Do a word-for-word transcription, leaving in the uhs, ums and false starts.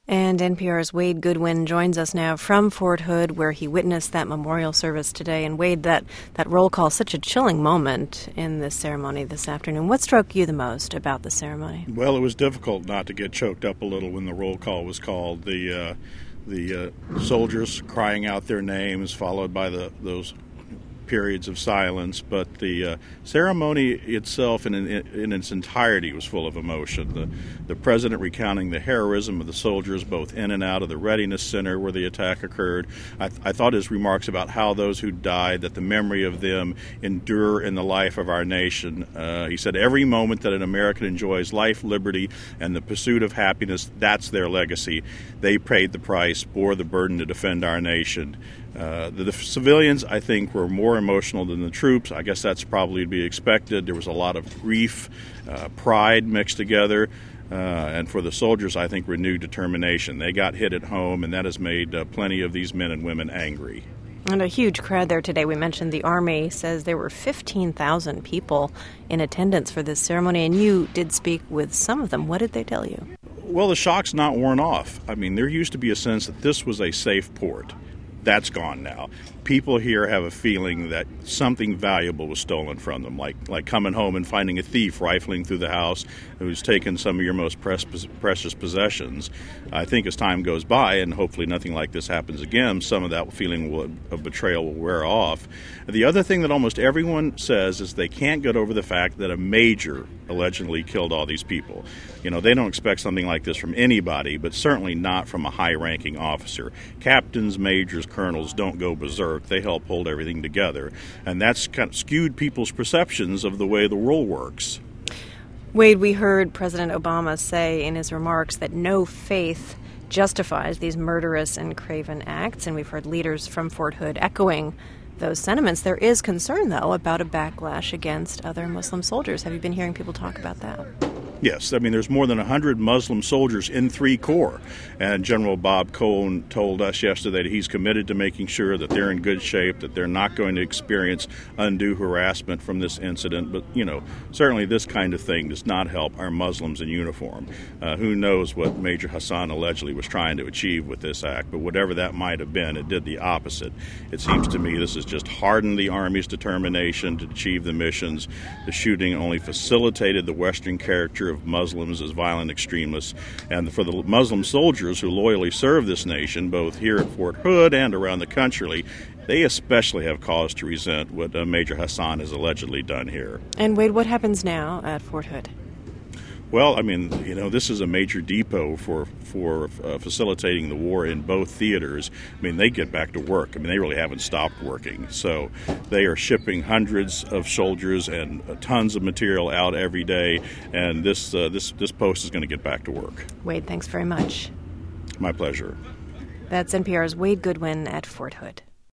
And N P R's Wade Goodwin joins us now from Fort Hood, where he witnessed that memorial service today. And Wade, that, that roll call, such a chilling moment in this ceremony this afternoon. What struck you the most about the ceremony? Well, it was difficult not to get choked up a little when the roll call was called. The uh, the uh, soldiers crying out their names, followed by the those periods of silence, but the uh, ceremony itself in, in, in its entirety was full of emotion. The, the president recounting the heroism of the soldiers both in and out of the Readiness Center where the attack occurred. I, th- I thought his remarks about how those who died, that the memory of them endure in the life of our nation. Uh, he said every moment that an American enjoys life, liberty, and the pursuit of happiness, that's their legacy. They paid the price, bore the burden to defend our nation. Uh, the, the civilians, I think, were more emotional than the troops. I guess that's probably to be expected. There was a lot of grief, uh, pride mixed together. Uh, and for the soldiers, I think, renewed determination. They got hit at home, and that has made uh, plenty of these men and women angry. And a huge crowd there today. We mentioned the Army says there were fifteen thousand people in attendance for this ceremony, and you did speak with some of them. What did they tell you? Well, the shock's not worn off. I mean, there used to be a sense that this was a safe port. That's gone now. People here have a feeling that something valuable was stolen from them, like like coming home and finding a thief rifling through the house who's taken some of your most precious possessions. I think as time goes by, and hopefully nothing like this happens again, some of that feeling will, of betrayal will wear off. The other thing that almost everyone says is they can't get over the fact that a major allegedly killed all these people. You know, they don't expect something like this from anybody, but certainly not from a high-ranking officer. Captains, majors, colonels don't go berserk. They help hold everything together. And that's kind of skewed people's perceptions of the way the world works. Wade, we heard President Obama say in his remarks that no faith justifies these murderous and craven acts, and we've heard leaders from Fort Hood echoing those sentiments. There is concern, though, about a backlash against other Muslim soldiers. Have you been hearing people talk about that? Yes. I mean, there's more than one hundred Muslim soldiers in three corps. And General Bob Cohen told us yesterday that he's committed to making sure that they're in good shape, that they're not going to experience undue harassment from this incident. But, you know, certainly this kind of thing does not help our Muslims in uniform. Uh, who knows what Major Hassan allegedly was trying to achieve with this act. But whatever that might have been, it did the opposite. It seems to me this has just hardened the Army's determination to achieve the missions. The shooting only facilitated the Western character of Muslims as violent extremists, and for the Muslim soldiers who loyally serve this nation, both here at Fort Hood and around the country, they especially have cause to resent what uh, Major Hassan has allegedly done here. And Wade, what happens now at Fort Hood? Well, I mean, you know, this is a major depot for for uh, facilitating the war in both theaters. I mean, they get back to work. I mean, they really haven't stopped working. So they are shipping hundreds of soldiers and uh, tons of material out every day. And this uh, this this post is going to get back to work. Wade, thanks very much. My pleasure. That's N P R's Wade Goodwin at Fort Hood.